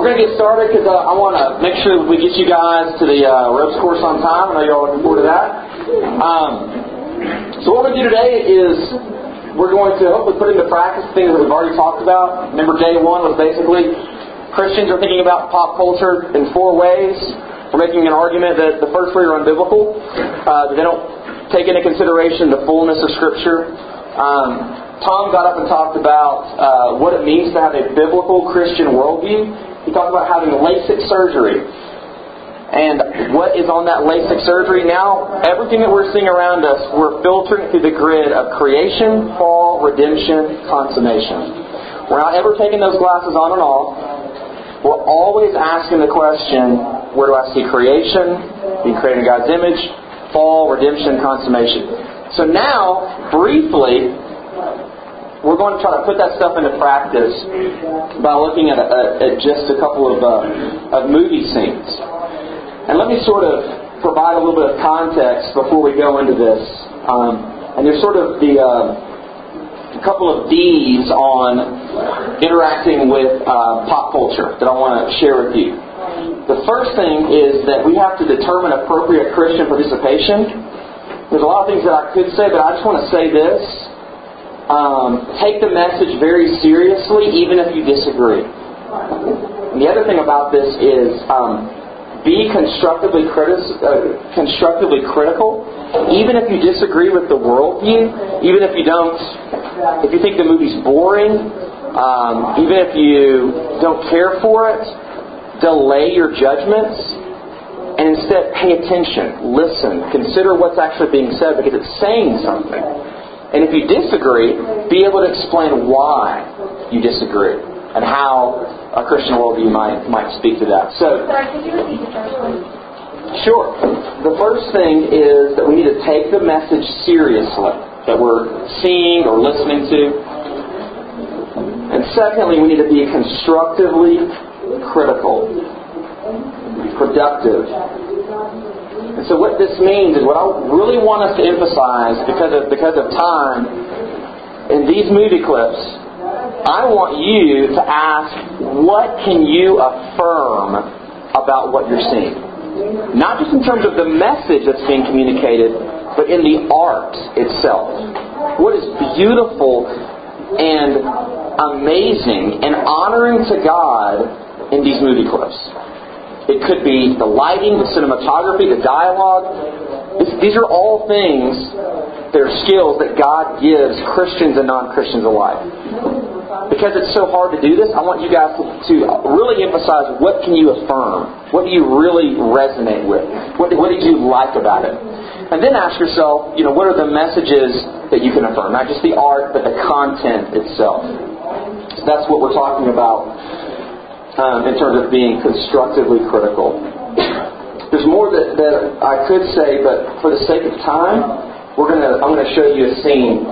We're going to get started because I want to make sure that we get you guys to the ropes course on time. I know you're all looking forward to that. So what we're going to do today is we're going to hopefully put into practice things that we've already talked about. Remember, day one was basically Christians are thinking about pop culture in four ways. We're making an argument that the first three are unbiblical, that they don't take into consideration the fullness of Scripture. Tom got up and talked about what it means to have a biblical Christian worldview. He talked about having LASIK surgery. And what is on that LASIK surgery now? Everything that we're seeing around us, we're filtering through the grid of creation, fall, redemption, consummation. We're not ever taking those glasses on and off. We're always asking the question, where do I see creation, being created in God's image, fall, redemption, consummation. So now, briefly, we're going to try to put that stuff into practice by looking at just a couple of movie scenes. And let me sort of provide a little bit of context before we go into this. And there's sort of a couple of D's on interacting with pop culture that I want to share with you. The first thing is that we have to determine appropriate Christian participation. There's a lot of things that I could say, but I just want to say this. Take the message very seriously, even if you disagree. And the other thing about this is be constructively critical, even if you disagree with the worldview, even if you think the movie's boring, even if you don't care for it, delay your judgments and instead pay attention, listen, consider what's actually being said because it's saying something. And if you disagree, be able to explain why you disagree and how a Christian worldview might speak to that. So, sorry, could you repeat the first one? Sure. The first thing is that we need to take the message seriously that we're seeing or listening to. And secondly, we need to be constructively critical, productive. And so what this means is what I really want us to emphasize because of time in these movie clips, I want you to ask, what can you affirm about what you're seeing? Not just in terms of the message that's being communicated, but in the art itself. What is beautiful and amazing and honoring to God in these movie clips? It could be the lighting, the cinematography, the dialogue. These are all things, they're skills that God gives Christians and non-Christians alike. Because it's so hard to do this, I want you guys to really emphasize what can you affirm? What do you really resonate with? What did you like about it? And then ask yourself, what are the messages that you can affirm? Not just the art, but the content itself. That's what we're talking about. In terms of being constructively critical. There's more that I could say, but for the sake of time, I'm going to show you a scene.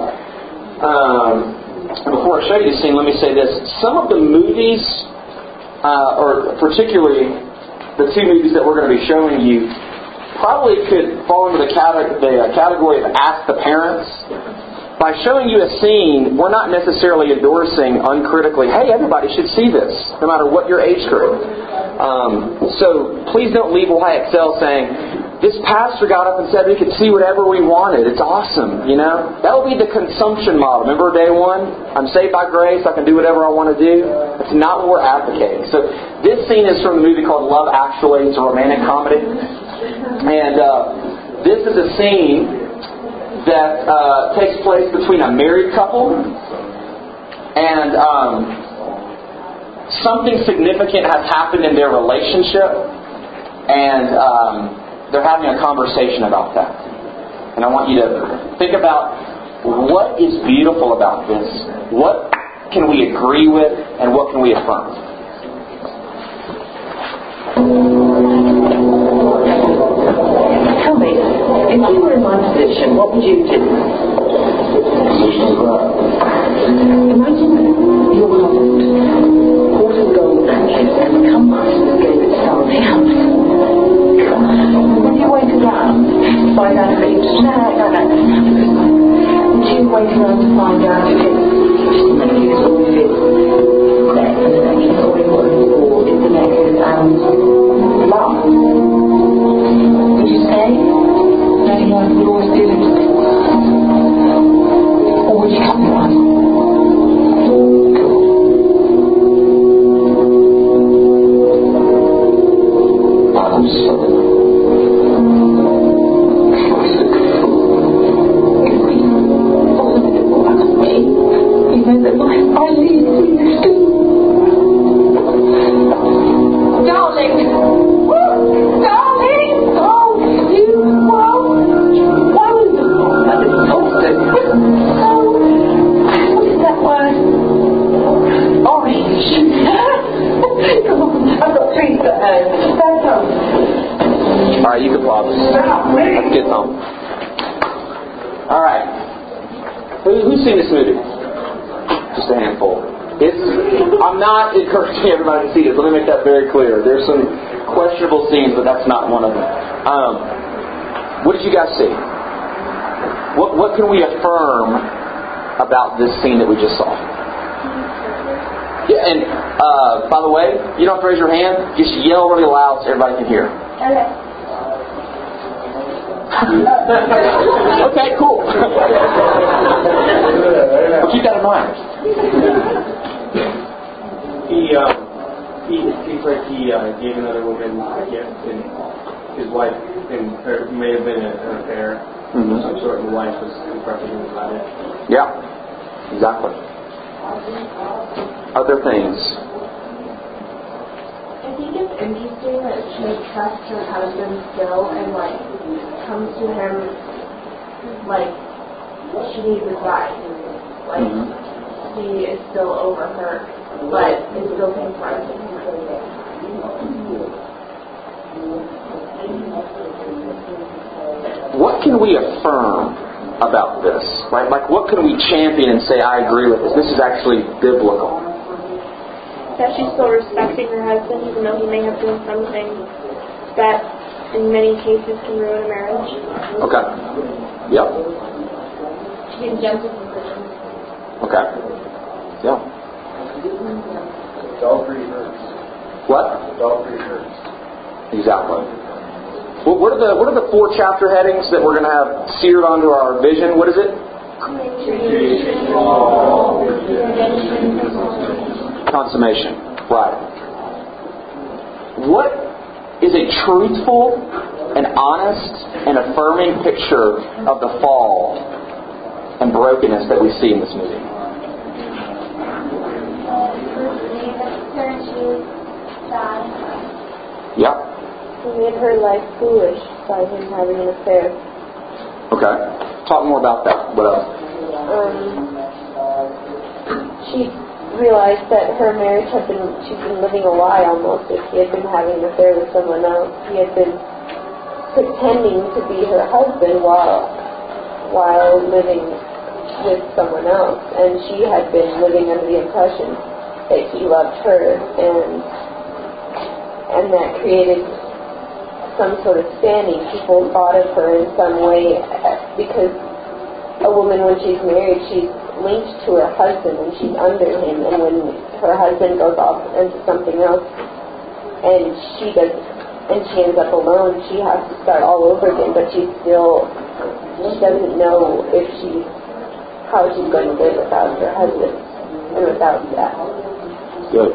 And before I show you the scene, let me say this. Some of the movies, or particularly the two movies that we're going to be showing you, probably could fall into the category of Ask the Parents. By showing you a scene, we're not necessarily endorsing uncritically, hey, everybody should see this, no matter what your age group. So please don't leave YXL saying, this pastor got up and said we could see whatever we wanted. It's awesome, That will be the consumption model. Remember day one? I'm saved by grace. I can do whatever I want to do. That's not what we're advocating. So this scene is from a movie called Love Actually. It's a romantic comedy. And this is a scene that takes place between a married couple and something significant has happened in their relationship and they're having a conversation about that. And I want you to think about what is beautiful about this, what can we agree with, and what can we affirm. Tell me, if you were in my position, what would you do? Imagine your husband bought a gold necklace and come back and gave it to somebody else. Would you wait around to find out if it's no. Would you wait around to find out if it's the necklace or if it's the necklace or if the necklace Alright, you can pause. That's good, Tom. Alright. Who's seen this movie? Just a handful. I'm not encouraging everybody to see this. Let me make that very clear. There's some questionable scenes, but that's not one of them. What did you guys see? What can we affirm about this scene that we just saw? Yeah, and by the way, you don't have to raise your hand. Just yell really loud so everybody can hear. Okay. Okay, cool. Well, keep that in mind. He seems like he gave another woman a gift, and his wife, and her may have been an affair of some sort, and the wife was confronting him about it. Yeah, exactly. Other things. I think it's interesting that she trusts her husband still and comes to him she needs advice. He is still over her, but is still confronting her. What can we affirm about this? Right? What can we champion and say, I agree with this? This is actually biblical. That she's still respecting her husband, even though he may have done something that, in many cases, can ruin a marriage. Okay. Yep. She can jump to conclusions. Okay. Yeah. Adultery hurts. What? Adultery hurts. Exactly. Well, what are the 4 chapter headings that we're going to have seared onto our vision? What is it? Consummation. Right. What is a truthful and honest and affirming picture of the fall and brokenness that we see in this movie? Yep. He made her life foolish by him having an affair. Okay. Talk more about that. What else? She realized that her marriage she'd been living a lie almost. If he had been having an affair with someone else, he had been pretending to be her husband while living with someone else, and she had been living under the impression that he loved her, and that created some sort of standing. People thought of her in some way, because a woman, when she's married, she's linked to her husband and she's under him, and when her husband goes off into something else and she ends up alone, she has to start all over again, but she doesn't know how she's going to live without her husband and without that. Good.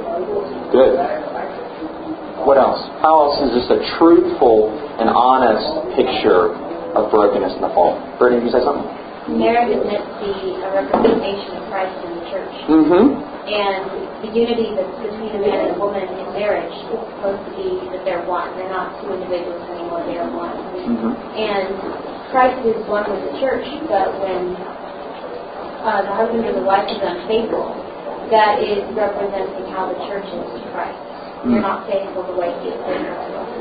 What else? How else is this a truthful and honest picture of brokenness in the fall? Brittany, can you say something? Marriage is meant to be a representation of Christ in the church. And the unity that's between a man and a woman in marriage is supposed to be that they're one. They're not two individuals anymore, they are one. And Christ is one with the church, but when the husband or the wife is unfaithful, that is representing how the church is to Christ. You're not faithful the way he is faithful to us.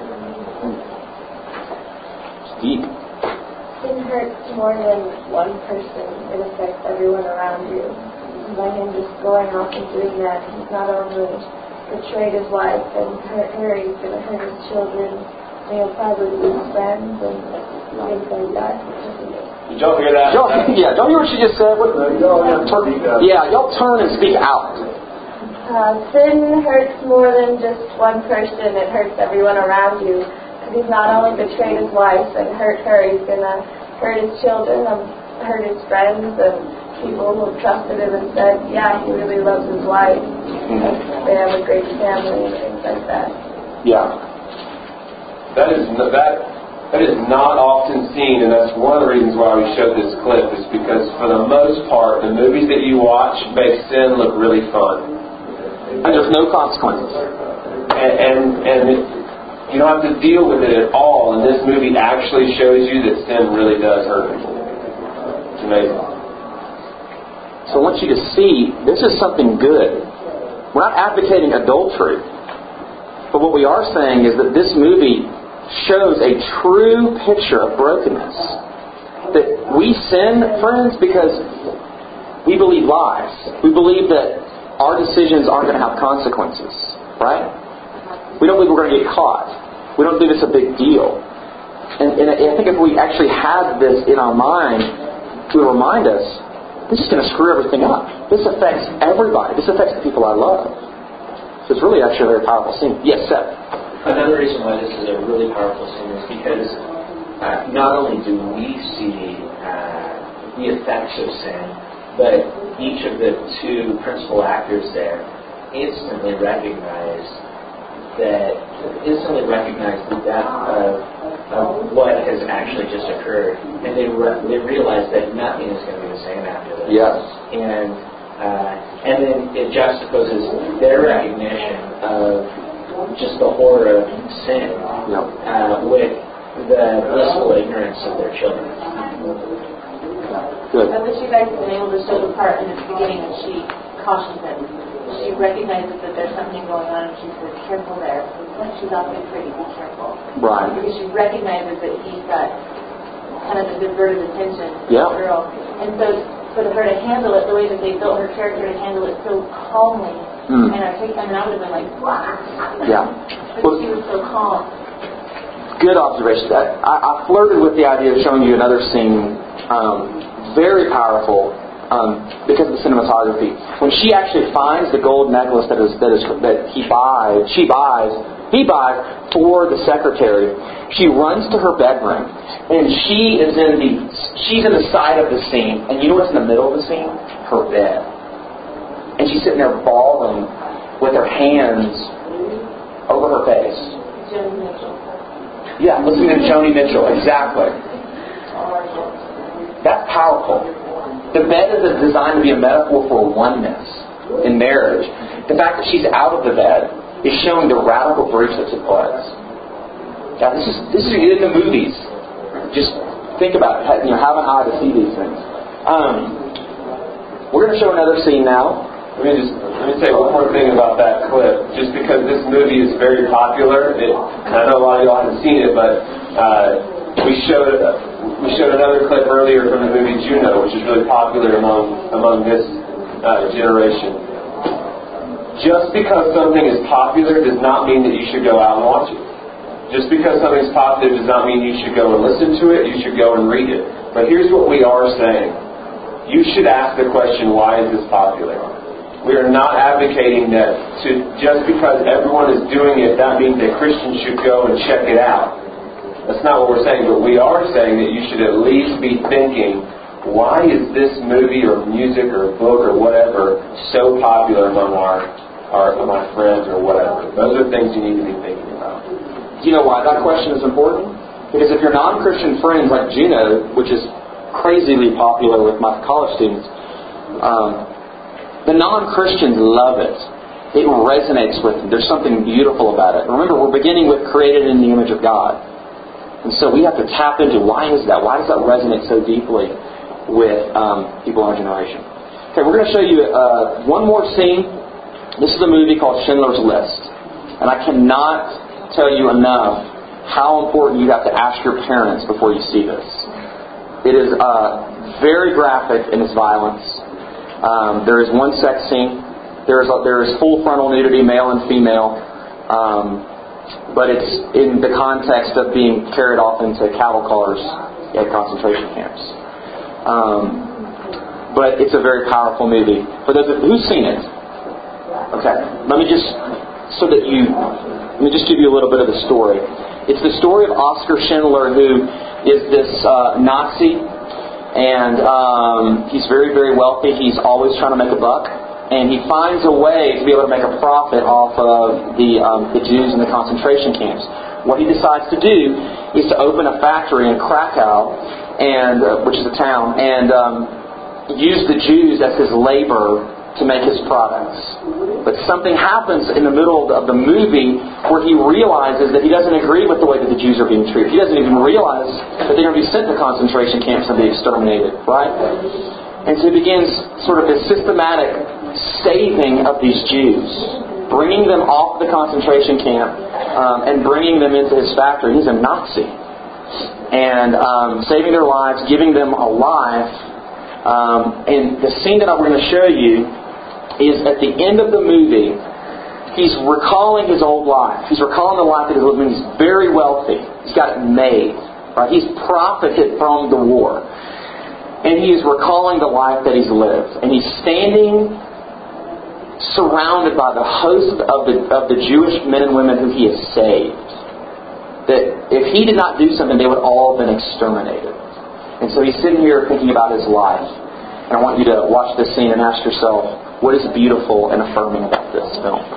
Deep. Sin hurts more than one person. It affects everyone around you. And by him just going off and doing that, he's not only betrayed his wife and hurt her, he's going to hurt his children. And he'll probably lose friends and things like that. Did y'all hear that? Don't you hear what she just said? Y'all turn and speak out. Sin hurts more than just one person. It hurts everyone around you. He's not only betrayed his wife and hurt her, he's going to hurt his children and hurt his friends and people who trusted him and said, yeah, he really loves his wife. They have a great family and things like that. Yeah. That is not often seen, and that's one of the reasons why we showed this clip, is because for the most part, the movies that you watch make sin look really fun. And there's no consequences. And you don't have to deal with it at all, and this movie actually shows you that sin really does hurt people. It's amazing. So I want you to see, this is something good. We're not advocating adultery. But what we are saying is that this movie shows a true picture of brokenness. That we sin, friends, because we believe lies. We believe that our decisions aren't going to have consequences, right? We don't believe we're going to get caught. We don't believe it's a big deal. And I think if we actually had this in our mind, it would remind us, this is going to screw everything up. This affects everybody. This affects the people I love. So it's really actually a very powerful scene. Yes, Seth? Another reason why this is a really powerful scene is because not only do we see the effects of sin, but each of the two principal actors there instantly recognize the death of what has actually just occurred, and they realize that nothing is going to be the same after this. Yes. And then it juxtaposes their recognition of just the horror of sin with the blissful ignorance of their children. Good. I wish you guys had been able to show the part in the beginning when she cautions him. She recognizes that there's something going on, and she says, "Careful there. She's awfully pretty. Be careful." Right. Because she recognizes that he's got kind of a diverted attention to the girl, and so for her to handle it the way that they built her character to handle it so calmly and articulate. I mean, I would have been like, "Wow." Yeah. But she was so calm. Good observation. I flirted with the idea of showing you another scene, very powerful, because of the cinematography. When she actually finds the gold necklace that he buys for the secretary, she runs to her bedroom, and she's in the side of the scene, and you know what's in the middle of the scene? Her bed. And she's sitting there bawling with her hands over her face. Joni Mitchell. Yeah, listening to Joni Mitchell, exactly. That's powerful. The bed is designed to be a metaphor for oneness in marriage. The fact that she's out of the bed is showing the radical breach that took place. Now, this is in the movies. Just think about it. Have an eye to see these things. We're going to show another scene now. Let me say one more thing about that clip. Just because this movie is very popular, I know a lot of y'all haven't seen it, but we showed another clip earlier from the movie Juno, which is really popular among this generation. Just because something is popular does not mean that you should go out and watch it. Just because something is popular does not mean you should go and listen to it. You should go and read it. But here's what we are saying. You should ask the question, why is this popular? We are not advocating that just because everyone is doing it, that means that Christians should go and check it out. That's not what we're saying, but we are saying that you should at least be thinking, why is this movie or music or book or whatever so popular among my friends or whatever? Those are things you need to be thinking about. Do you know why that question is important? Because if your non-Christian friends like Juno, which is crazily popular with my college students, the non-Christians love it. It resonates with them. There's something beautiful about it. Remember, we're beginning with created in the image of God. And so we have to tap into why is that? Why does that resonate so deeply with people in our generation? Okay, we're going to show you one more scene. This is a movie called Schindler's List. And I cannot tell you enough how important you have to ask your parents before you see this. It is very graphic in its violence. There is one sex scene. There is full frontal nudity, male and female. But it's in the context of being carried off into cattle cars at concentration camps. But it's a very powerful movie. For those who's seen it? Okay. Let me just give you a little bit of the story. It's the story of Oskar Schindler, who is this Nazi, and he's very, very wealthy. He's always trying to make a buck. And he finds a way to be able to make a profit off of the Jews in the concentration camps. What he decides to do is to open a factory in Krakow, which is a town, and use the Jews as his labor to make his products. But something happens in the middle of the movie where he realizes that he doesn't agree with the way that the Jews are being treated. He doesn't even realize that they're going to be sent to concentration camps and be exterminated, right? And so he begins sort of a systematic saving of these Jews, bringing them off the concentration camp and bringing them into his factory. He's a Nazi. And saving their lives, giving them a life. And the scene that I'm going to show you is at the end of the movie, he's recalling his old life. He's recalling the life that he lived when he's very wealthy. He's got it made. Right? He's profited from the war. And he is recalling the life that he's lived. And he's standing surrounded by the host of the Jewish men and women who he has saved. That if he did not do something, they would all have been exterminated. And so he's sitting here thinking about his life. And I want you to watch this scene and ask yourself, what is beautiful and affirming about this film?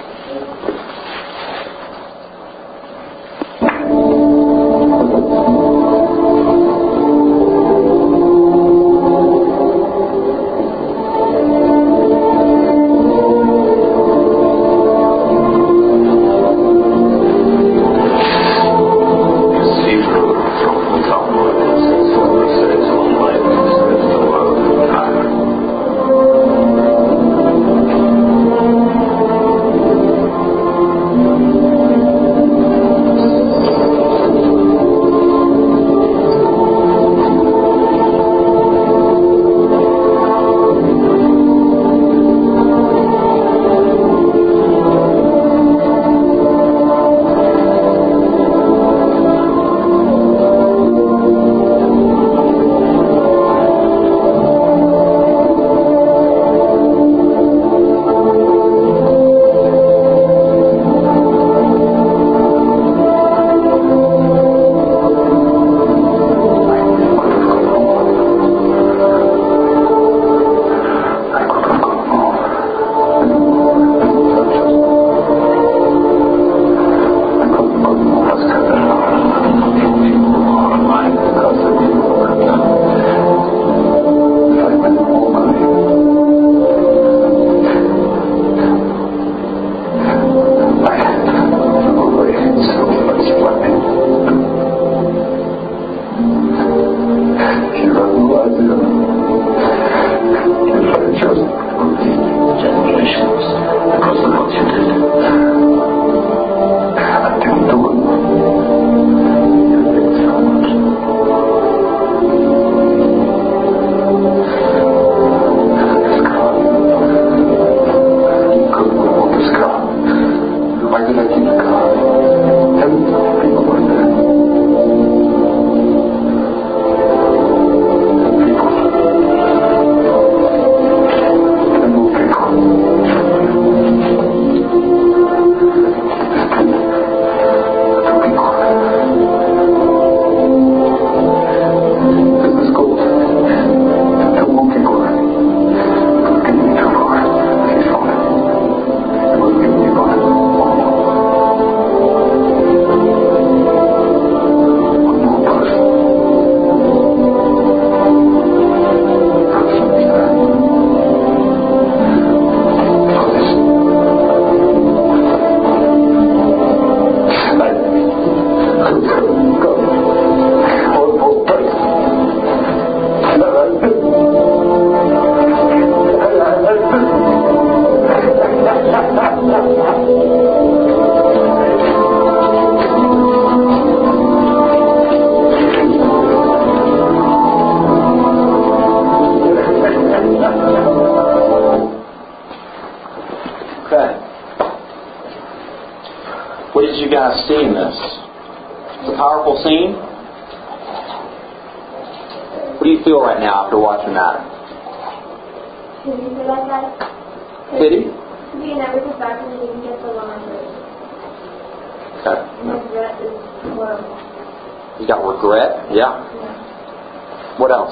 See in this? It's a powerful scene. What do you feel right now after watching that? Pity? He never gets back and he didn't get the laundry. Okay. And regret is horrible. You got regret? Yeah. What else?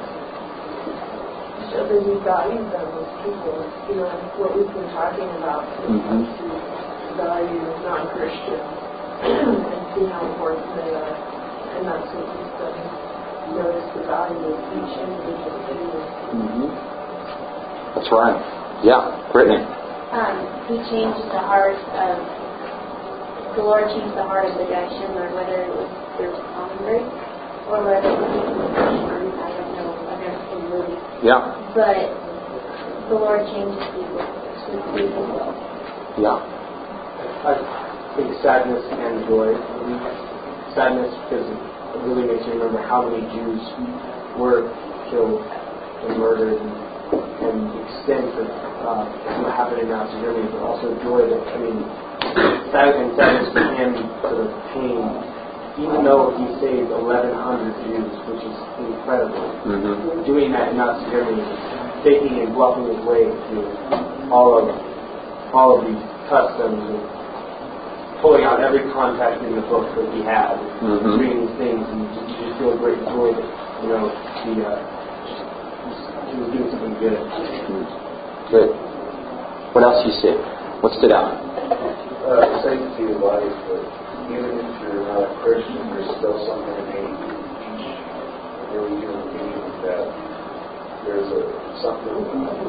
So the values of those people, what we've been talking about when it comes to value non-Christians. And see how important they are. And that's what we study. Notice the value of each individual thing. That's right. Yeah. Brittany. He changed the heart of, the Lord changed the heart of the guy Schindler, whether it was through common grace or whether it was I don't know. I've never seen the movie. Yeah. But the Lord changes people. Yeah. I think sadness and joy. Sadness because it really makes you remember how many Jews were killed and murdered, and the extent of what happened in Nazi Germany, but also joy that, sadness for him for the pain, even though he saved 1,100 Jews, which is incredible. Doing that in Nazi Germany, taking and bluffing his way through all of these customs and pulling out every contact in the book that he had, doing these things, and you just feel a great joy that he was doing something good. Good. What else do you see? What stood out? The sanctity of life, that even if you're not a Christian, there's still something innate in each really human being that there's something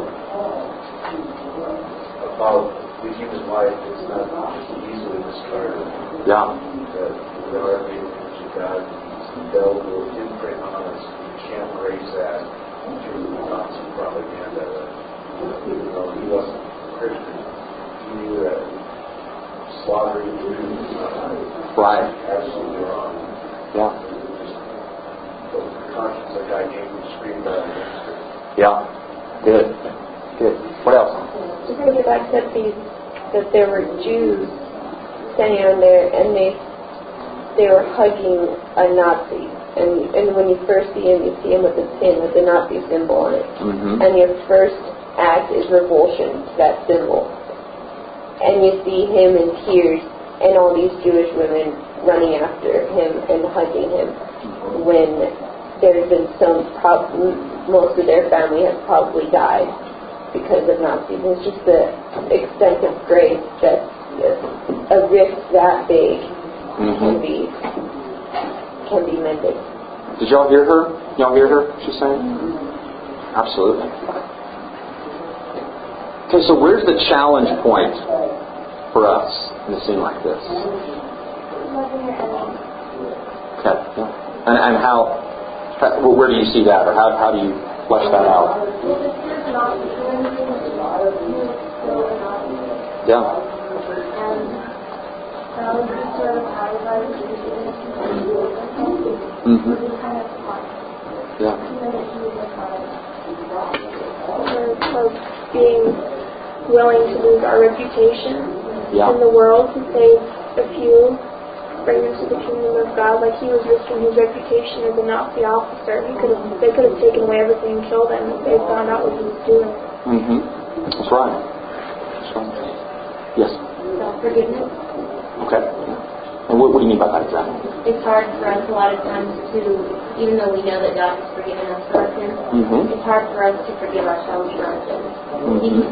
about the human life that's not easily discarded. Yeah. That we are made in the image of God, He's indelible imprint on us. You can't erase that through Nazi propaganda. Even though he wasn't a Christian, he knew that slaughtering Jews was right. Absolutely wrong. Yeah. The conscience that God gave him screamed out against it. Yeah. Good. What else? Just the fact that there were Jews standing on there and they were hugging a Nazi. And when you first see him, you see him with a pin with the Nazi symbol on it. And your first act is revulsion to that symbol. And you see him in tears and all these Jewish women running after him and hugging him when there's been most of their family has probably died because of Nazis. It's just the extent of grace that a rift that big can be mended. Did y'all hear her? Y'all hear her? She's saying? Absolutely. Okay, so where's the challenge point for us in a scene like this? Okay, yeah. And how? Where do you see that, or how do you flesh that out? Yeah. Yeah. Of being willing to lose our reputation in the world to save a few, bring them to the kingdom of God. Like he was risking his reputation as a Nazi officer. They could have taken away everything and killed him if they found out what he was doing. That's right. Yes. Self-forgiveness. Okay. And what do you mean by that exactly? It's hard for us a lot of times to, even though we know that God has forgiven us for our sins, it's hard for us to forgive ourselves for our sins. Because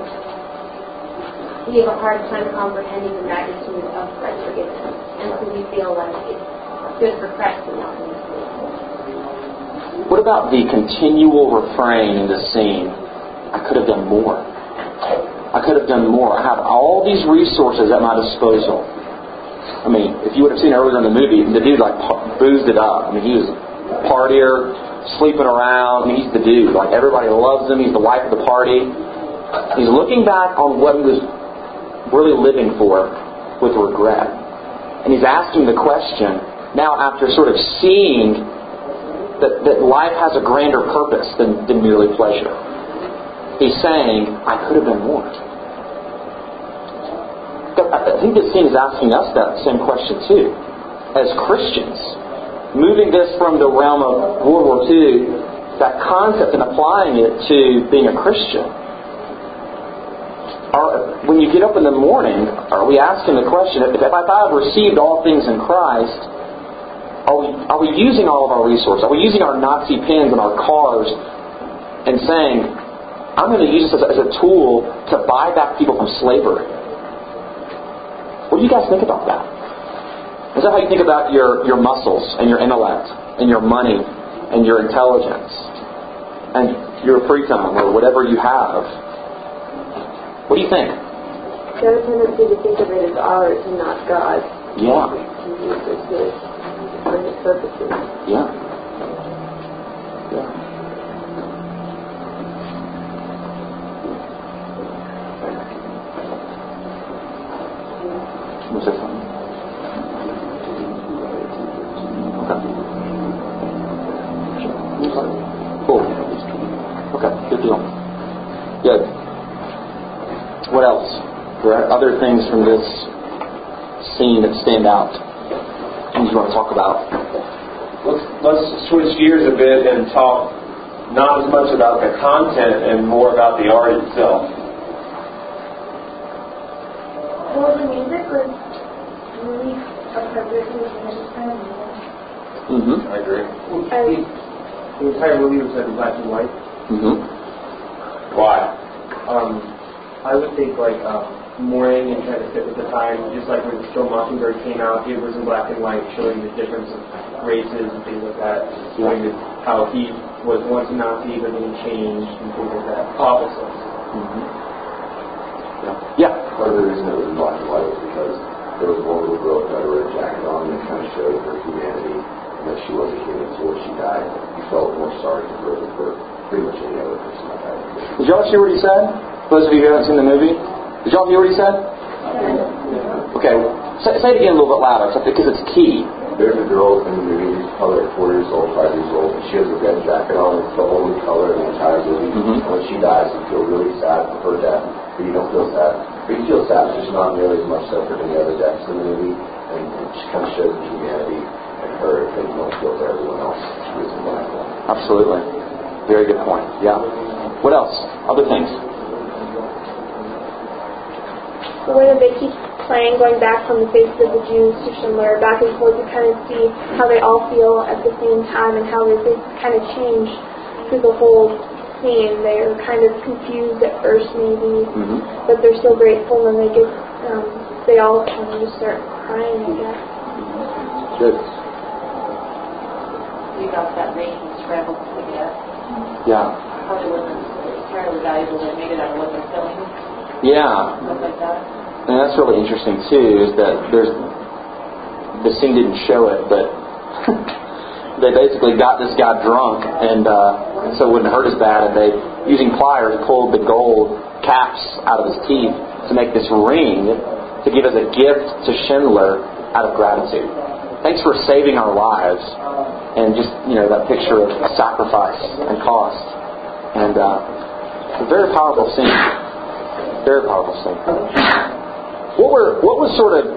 we have a hard time comprehending the magnitude of Christ's forgiveness. And so we feel like it's good for Christ to not be. What about the continual refrain in the scene? I could have done more. I could have done more. I have all these resources at my disposal. I mean, if you would have seen earlier in the movie, the dude boozed it up. I mean, he was a partier, sleeping around. I mean, he's the dude. Like, everybody loves him. He's the life of the party. He's looking back on what he was really living for with regret. And he's asking the question, now after sort of seeing that life has a grander purpose than merely pleasure. He's saying, I could have done more. I think this scene is asking us that same question too. As Christians, moving this from the realm of World War II, that concept, and applying it to being a Christian. When you get up in the morning, are we asking the question, if I've received all things in Christ, are we using all of our resources? Are we using our Nazi pins and our cars and saying, I'm going to use this as a tool to buy back people from slavery? What do you guys think about that? Is that how you think about your muscles and your intellect and your money and your intelligence and your free time or whatever you have? What do you think? There's a tendency to think of it as ours and not God's. Yeah. To use it for his purposes. Yeah. Yeah. Good. What else? There are other things from this scene that stand out. Things you want to talk about? Let's switch gears a bit and talk not as much about the content and more about the art itself. Well, the music was really appropriate to the time. I agree. The entire movie was set in black and white. Why? I would think morning and try to fit with the time. Just like when Still Mockingbird came out, it was in black and white, showing the difference of races and things like that. Showing how he was once a Nazi, but then he changed and things like that. Opposites. Yeah. Part of the reason it was in black and white was because there was one little girl who had a red jacket on and it kind of showed her humanity and that she wasn't human until she died. You felt more sorry for her than for pretty much any other person like that. Did y'all hear what he said? Those of you who haven't seen the movie? Did y'all hear what he said? Okay, say it again a little bit louder because it's key. There's a girl in the movie, she's probably 4 years old, 5 years old, and she has a red jacket on. It's the only color in the entire movie. And when she dies, you feel really sad for her death, but you don't feel sad. But you feel sad, it's just not nearly as much so for any other deaths in the movie, and it just kind of shows the humanity and her that you don't feel for everyone else. She was in black and white. Absolutely. Very good point. Yeah. What else? Other things? The way that they keep playing, going back from the faces of the Jews to Schindler, back and forth, you kind of see how they all feel at the same time and how their faces kind of change through the whole scene. They're kind of confused at first, maybe, but they're still grateful, and they all kind of just start crying, I guess. Good. You got that making scrambled together. Yeah. Probably wasn't entirely valuable. They made it out of what they're filling. Yeah. Stuff like that. And that's really interesting too, is that the scene didn't show it, but they basically got this guy drunk and so it wouldn't hurt as bad, and they, using pliers, pulled the gold caps out of his teeth to make this ring to give as a gift to Schindler out of gratitude. Thanks for saving our lives. And just, that picture of sacrifice and cost. And a very powerful scene. Very powerful scene. What was sort of,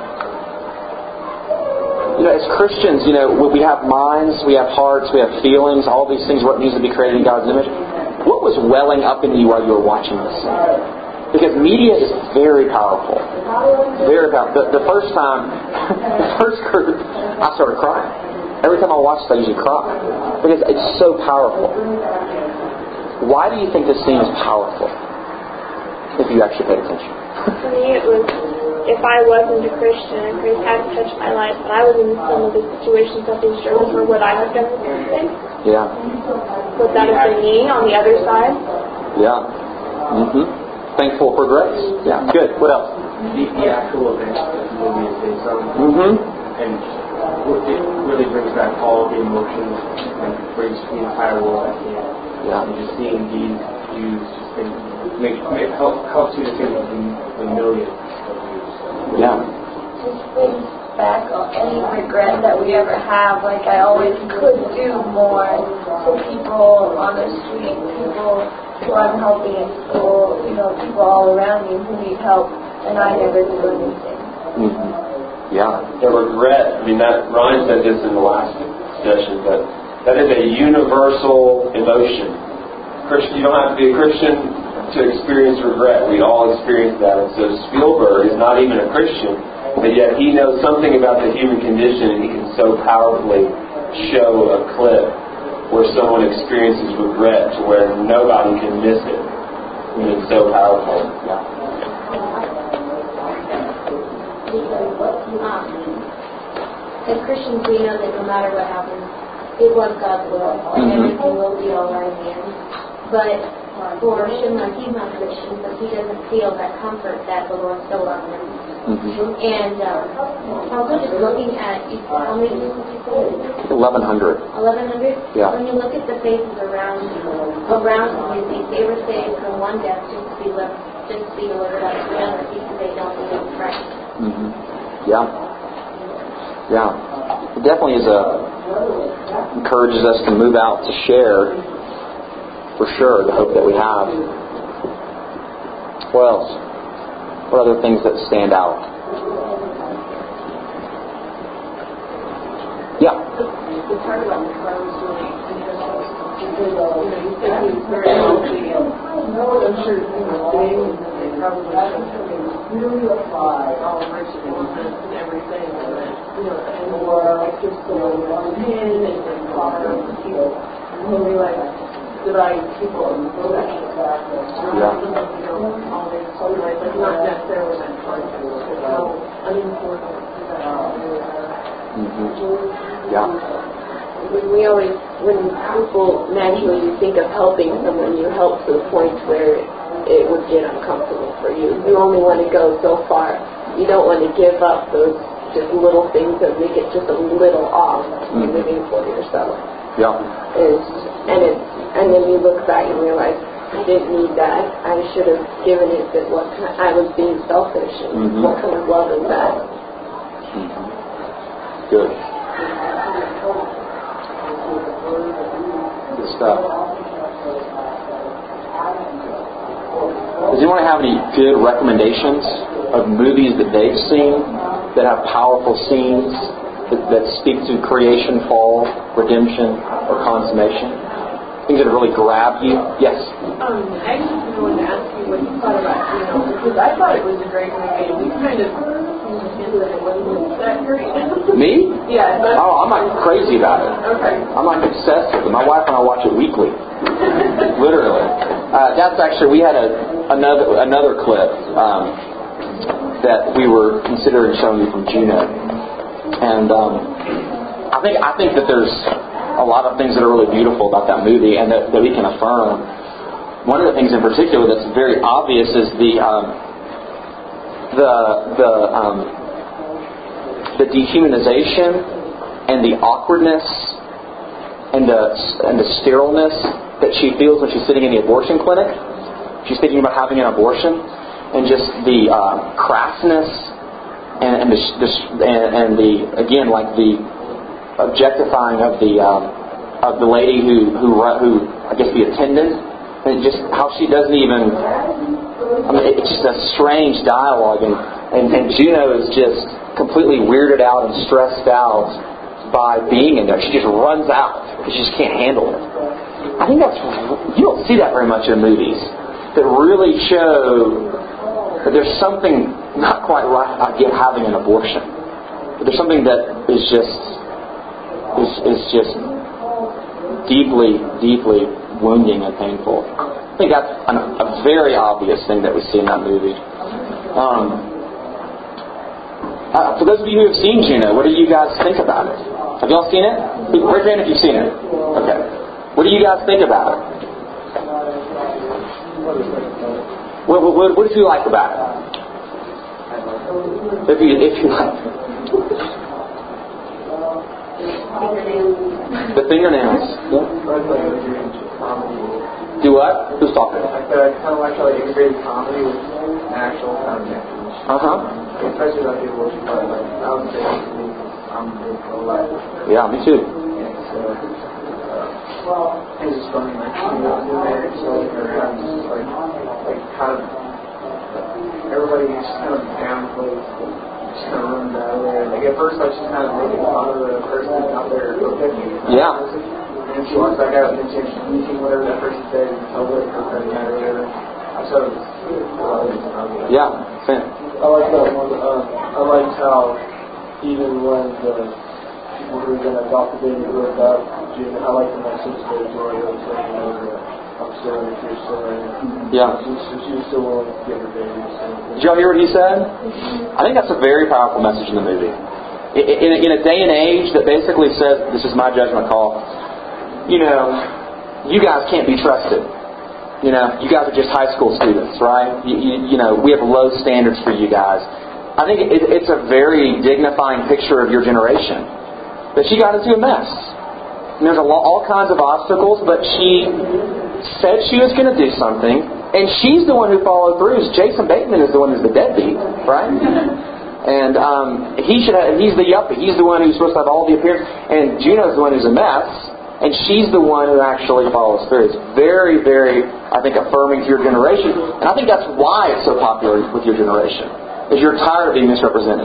as Christians, we have minds, we have hearts, we have feelings, all these things, what needs to be created in God's image. What was welling up in you while you were watching this scene? Because media is very powerful. Very powerful. The first time, the first group, I started crying. Every time I watch it, I usually cry. Because it's so powerful. Why do you think this scene is powerful? If you actually pay attention. For me, it was, if I wasn't a Christian and Christ hadn't touched my life, but I was in some of the situations that they showed for would I have done the same thing? Yeah. Would that have been me on the other side? Yeah. Thankful for grace. Yeah. Good. What else? The actual event that the movie is based on. And it really brings back all the emotions and brings the entire world at the end. Yeah. And just seeing these Jews helps you to think of the millions of Jews. Yeah. Just brings back any regret that we ever have. Like, I always could do more for people on the street, people who I'm helping in school, people all around me who need help, and I never do anything. Yeah. The regret, that Ryan said this in the last session, but that is a universal emotion. You don't have to be a Christian to experience regret. We all experience that. And so Spielberg is not even a Christian, but yet he knows something about the human condition, and he can so powerfully show a clip where someone experiences regret to where nobody can miss it. It's so powerful. Yeah. As Christians, we know that no matter what happens, it was God's will, and everything will be all right in the end. But for Schindler, he's not Christian, so he doesn't feel that comfort that the Lord still loves him. And also just looking at, how many did you say? 1,100. 1,100? Yeah. When you look at the faces around him, they were saved from one death just to be delivered out of another because they don't believe in Christ. Yeah. Yeah. It definitely encourages us to move out to share, for sure, the hope that we have. What else? What other things that stand out? Yeah. The part about the car was really interesting because, you said he was very healthy and I'm sure, things and they probably really apply all virtues and everything and then, and more just going in and then car and people and realize divide people and professions. Always realize like not necessarily that context, but how unimportant that Yeah. When people naturally you think of helping someone, you help to the point where it would get uncomfortable for you. You only want to go so far. You don't want to give up those just little things that make it just a little off living for yourself. Yeah. And then you look back and realize, I didn't need that. I should have given it that I was being selfish. And what kind of love is that? Good. Good stuff. Does anyone have any good recommendations of movies that they've seen that have powerful scenes that speak to creation, fall, redemption, or consummation? Things that have really grabbed you? Yes? I just wanted to ask you what you thought about, because I thought it was a great movie, and you kind of hinted that it wasn't that great. Me? Yeah. Oh, I'm like crazy about it. Okay. I'm like obsessed with it. My wife and I watch it weekly. Literally. That's actually, we had another clip that we were considering showing you from Juno. And I think that there's a lot of things that are really beautiful about that movie and that we can affirm. One of the things in particular that's very obvious is the dehumanization and the awkwardness and the sterileness that she feels when she's sitting in the abortion clinic. She's thinking about having an abortion, and just the crassness and the again, like the objectifying of the lady who I guess the attendant, and just how she doesn't even. I mean, it's just a strange dialogue, and Juno is just completely weirded out and stressed out by being in there. She just runs out because she just can't handle it. I think you don't see that very much in movies that really show that there's something not quite right about having an abortion. But there's something that is just deeply, deeply wounding and painful. I think that's a very obvious thing that we see in that movie. For those of you who have seen Juno, what do you guys think about it? Have y'all seen it? Raise your hand if you've seen it. Okay. What do you guys think about it? What did you like about it? If you like the fingernails. Do what? Who's talking? I kind of like how they integrated comedy with actual kind of messages. Especially about the abortion part. Like, I would say I'm pro-life. Yeah, me too. And so, it's just funny, like, in there, so around, just like kind of, everybody just kind of downplays, just kind of runs out of there. Like, at first, like, she's kind of making fun of the person out there protecting. Yeah. And then she walks back out and then she's using whatever that person said and tells her cutting out or whatever. I thought it was yeah, same. I like that one. I liked how even when the people who were going to adopt the baby broke up, I like the message that Joy was saying, I'm still in your story. Yeah. She was still willing to give her baby. Did y'all hear what he said? I think that's a very powerful message in the movie. In a day and age that basically says, this is my judgment call, you guys can't be trusted. You guys are just high school students, right? We have low standards for you guys. I think it's a very dignifying picture of your generation. That she got into a mess. And there's all kinds of obstacles, but she said she was going to do something, and she's the one who followed through. Jason Bateman is the one who's the deadbeat, right? And he's the yuppie. He's the one who's supposed to have all the appearance. And Juno's the one who's a mess. And she's the one who actually follows through. It's very, very, I think, affirming to your generation. And I think that's why it's so popular with your generation, is you're tired of being misrepresented.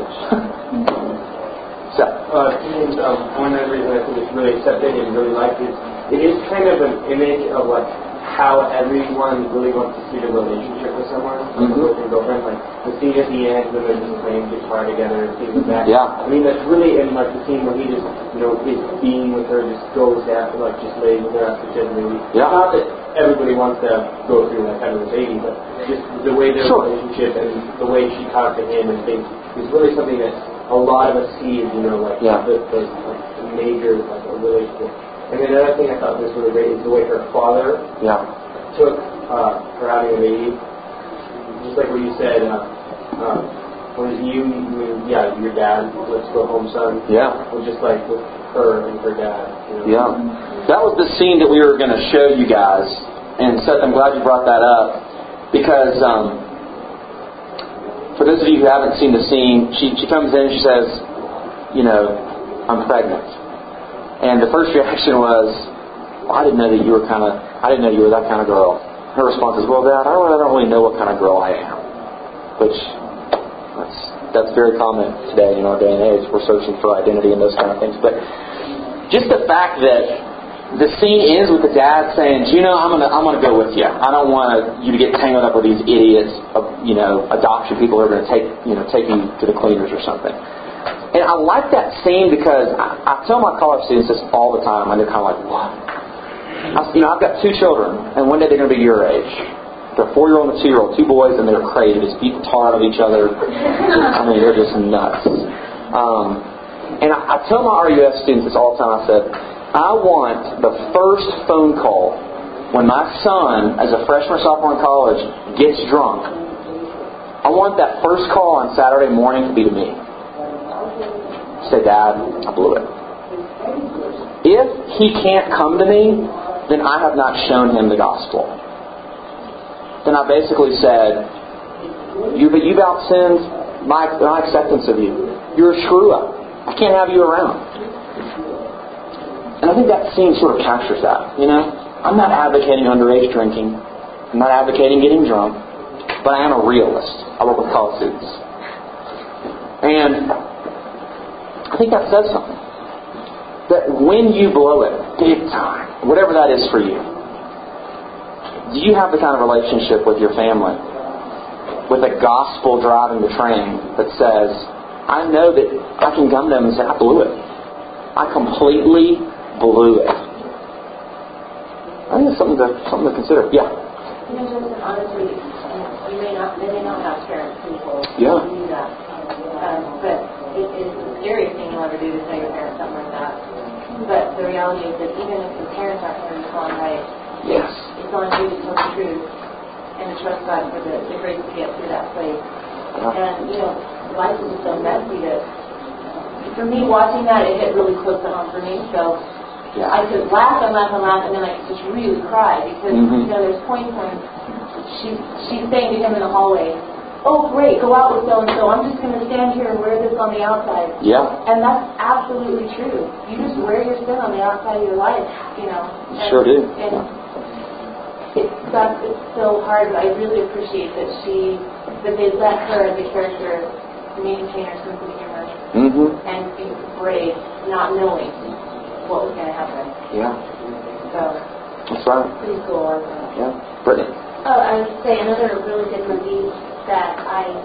One of the reasons I think it's really accepted and really liked is it is kind of an image of like how everyone really wants to see the relationship with someone, with their girlfriend. Like the scene at the end when they're just playing guitar together and things like that. Yeah. I mean that's really, and like the scene when he just is being with her, just goes down, like just lays with her after 10 movies. Yeah. Not that everybody wants to go through that kind of a baby, but just the way their relationship and the way she talks to him and things is really something that a lot of us see, the major relationship. And then another thing I thought was really great is the way her father took her having a baby. Just like what you said, when your dad, let's go home, son. Yeah. It was just like with her and her dad. Yeah. That was the scene that we were going to show you guys. And Seth, I'm glad you brought that up. Because for those of you who haven't seen the scene, she comes in and she says, I'm pregnant. And the first reaction was, I didn't know you were that kind of girl. Her response is, well, Dad, I don't really know what kind of girl I am. Which, that's very common today in our day and age. We're searching for identity and those kind of things. But just the fact that the scene ends with the dad saying, I'm gonna go with you. I don't want you to get tangled up with these idiots of, adoption people who are going to take you to the cleaners or something. And I like that scene because I tell my college students this all the time, and they're kind of like, what? I've got 2 children, and one day they're going to be your age. They're a 4-year-old and a 2-year-old, 2 boys, and they're crazy. They just beat the tar out of each other. I mean, they're just nuts. And I tell my RUF students this all the time. I said, I want the first phone call when my son, as a freshman or sophomore in college, gets drunk. I want that first call on Saturday morning to be to me. Say, Dad, I blew it. If he can't come to me, then I have not shown him the gospel. Then I basically said, you've outsinned my acceptance of you. You're a screw up. I can't have you around. And I think that scene sort of captures that. I'm not advocating underage drinking. I'm not advocating getting drunk. But I am a realist. I work with college students. And I think that says something. That when you blow it big time, whatever that is for you, do you have the kind of relationship with your family, with a gospel driving the train that says, I know that I can come to them and say, I blew it. I completely blew it. I think it's something to consider. Yeah. Just honestly, they may not have parents who will do that. But it is the scariest thing you'll ever do to tell your parents something like that. But the reality is that even if the parents aren't going to respond right, it's on you to tell the truth and to trust God for the grace to get through that place. And, life is just so messy that, for me, watching that, it hit really close to home for me. So I could laugh and laugh and laugh, and then I could just really cry because, there's points when she's saying to him in the hallway, oh, great, go out with so-and-so. I'm just going to stand here and wear this on the outside. Yeah. And that's absolutely true. You just wear your sin on the outside of your life, You sure do. And it's so hard, but I really appreciate that they let her as a character maintain her sense of humor and be brave, not knowing what was going to happen. Yeah. So. That's right. Pretty cool. Yeah. Brittany. Oh, I would say another really good movie that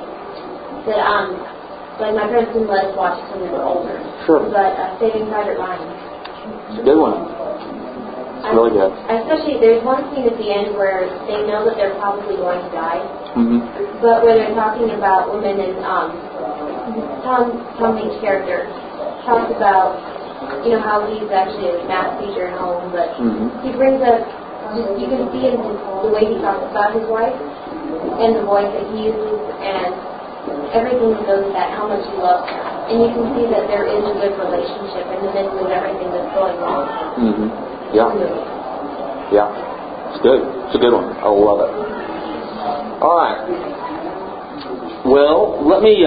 my parents didn't let us watch it when we were older. Sure. But Saving Private Ryan. It's a good one. It's really good. Especially, there's one scene at the end where they know that they're probably going to die. But where they're talking about women and Tom Hanks' character talks about how he's actually a math teacher at home, but he brings up, you can see in the way he talks about his wife and the voice that he uses and everything that goes with that, how much he loves her. And you can see that there is a good relationship in the midst of everything that's going on. Yeah. Yeah. It's good. It's a good one. I love it. All right. Well, let me,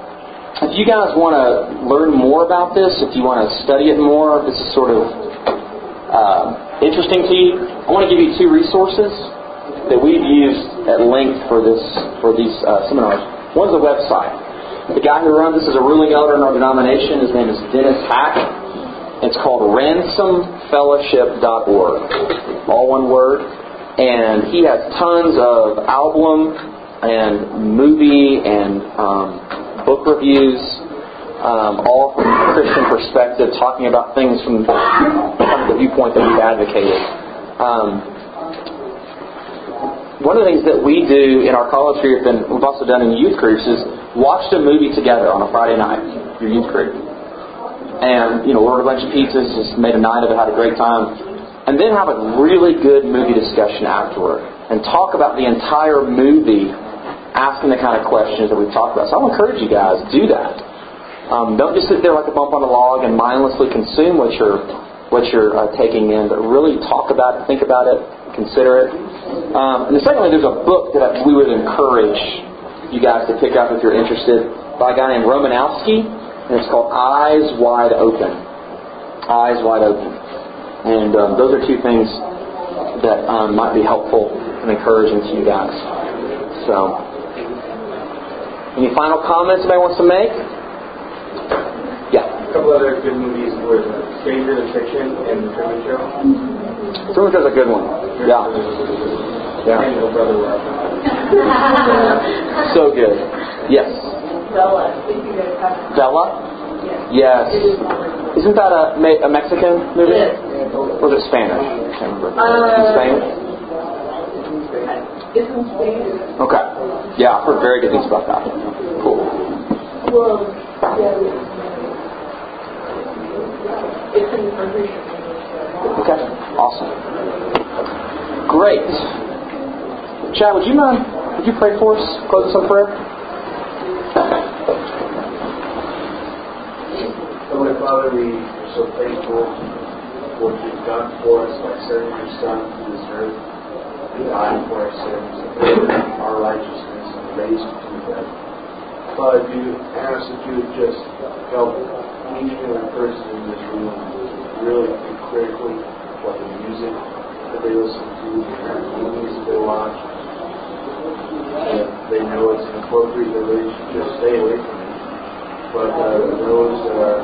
if you guys want to learn more about this, if you want to study it more, this is sort of interesting to you, I want to give you 2 resources that we've used at length for these seminars. One's a website. The guy who runs this is a ruling elder in our denomination. His name is Dennis Hack. It's called ransomfellowship.org. All one word. And he has tons of album and movie and book reviews, all from a Christian perspective, talking about things from the viewpoint that we've advocated. One of the things that we do in our college group, and we've also done in youth groups, is watch a movie together on a Friday night, your youth group. And, order a bunch of pizzas, just made a night of it, had a great time. And then have a really good movie discussion afterward. And talk about the entire movie, asking the kind of questions that we've talked about. So I'll encourage you guys, do that. Don't just sit there like a bump on a log and mindlessly consume what you're taking in, but really talk about it, think about it, consider it. And secondly, there's a book that we would encourage you guys to pick up if you're interested, by a guy named Romanowski, and it's called Eyes Wide Open. Eyes Wide Open. And those are 2 things that might be helpful and encouraging to you guys. So, any final comments anybody wants to make? Yeah. A couple other good movies were Stranger Than Fiction and The Truman Show. Truman Show's a good one. Yeah. And No Brother Love. So good. Yes. Bella. Bella? Yes. Isn't that a Mexican movie? Yes. Or is it Spanish? I can't remember. Spanish? It's in Spanish. Okay. Yeah, I've heard very good things about that. Cool. Well, it's in English. Okay. Awesome. Great. Chad, would you pray for us? Close us in prayer? Heavenly Father, we are so thankful for what you've done for us by sending your Son to this earth to die for our sins and our righteousness and raised from the dead. Father, do ask that you would just help each and every person in this room to really think critically what the music that they listen to, the movies that they watch, and they know it's inappropriate that they should just stay away from it. But those that are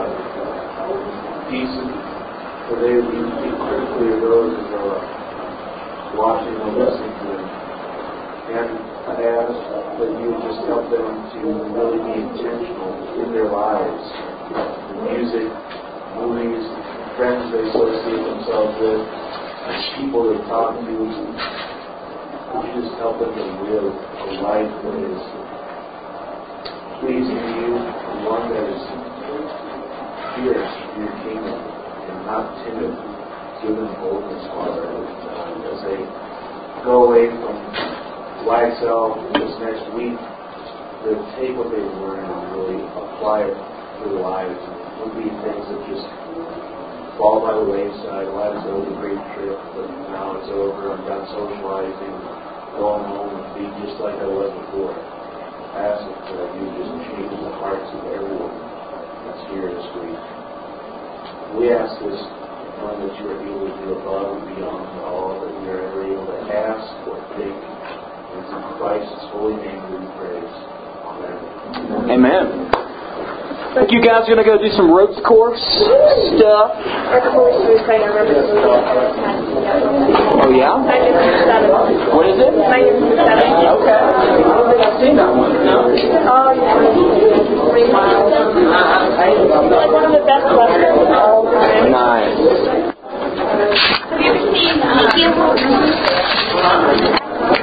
decent, for they would think critically of those that are watching or listening to them. And I ask that you would just help them to really be intentional in their lives. Music, movies, friends they associate themselves with, people they talk to. Would you just help them to live a life that is pleasing to you, one that is fierce for your kingdom and not timid, given boldness, Father, as they go away from YSL this next week, to take what they've learned and really apply it to their lives. It would be things that just fall by the wayside. YSL was a great trip, but now it's over. I'm done socializing, going home and be just like I was before. I ask that you just change the hearts of everyone that's here this week. We ask this knowing that you are able to do above and beyond all that we are ever able to ask or think. In Christ's holy name we praise. Amen. Amen. I think you guys are going to go do some ropes course stuff. Oh, yeah? What is it? Okay. I don't think I've seen that one. No?